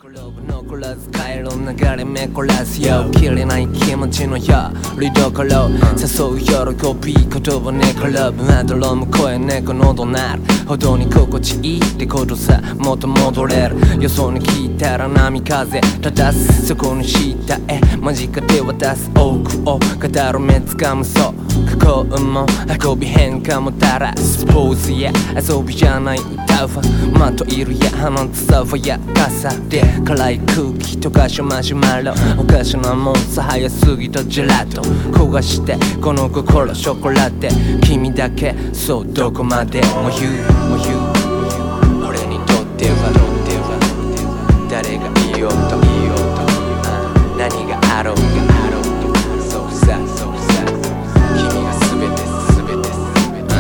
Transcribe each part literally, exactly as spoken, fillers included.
残らず帰ろう流れめこらすよ切れない気持ちのやりどころ誘う喜び言葉ねからぶまどろむ声猫のどなるほどに心地いいってことさもっと戻れるよそに聞いたら波風正すそこに下へ間近で渡す奥を語る目つかむそう過去も運び変化もたらスポーツや遊びじゃない歌はまといるや放つさわやかさで辛い空気溶かしマシュマロおかしなもんさ早すぎたジェラート焦がしてこの心ショコラテ君だけそうどこまでも言うも言う俺にとってはとっては誰がいようといようと何があろうがあろうとそうさそうさ君が全て全て全て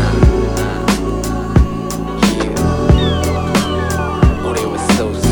俺はそうさ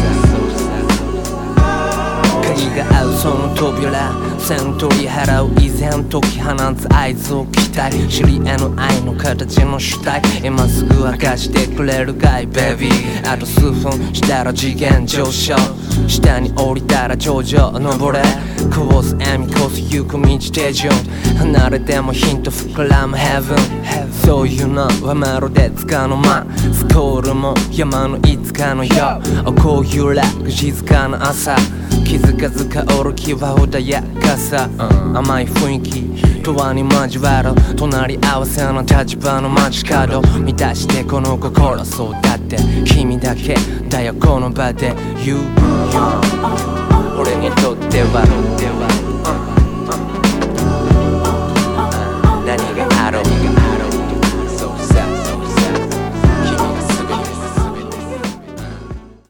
鍵が合うその扉千取り払う以前解き放つ合図を期待知り合いの愛の形の主体今すぐ明かしてくれるかいベビーあと数分したら次元上昇下に降りたら頂上登れこぼす笑みこそ行く道手順離れてもヒント膨らむ Heaven そういうのはまるでつかの間スコールも山のいつかの夜こういうラグ静かな朝気づかず香る気は穏やかさ、うん、甘い雰囲気と輪に交わる隣り合わせの立場の街角満たしてこの心そうだって君だけだよこの場で You, you 俺にとっては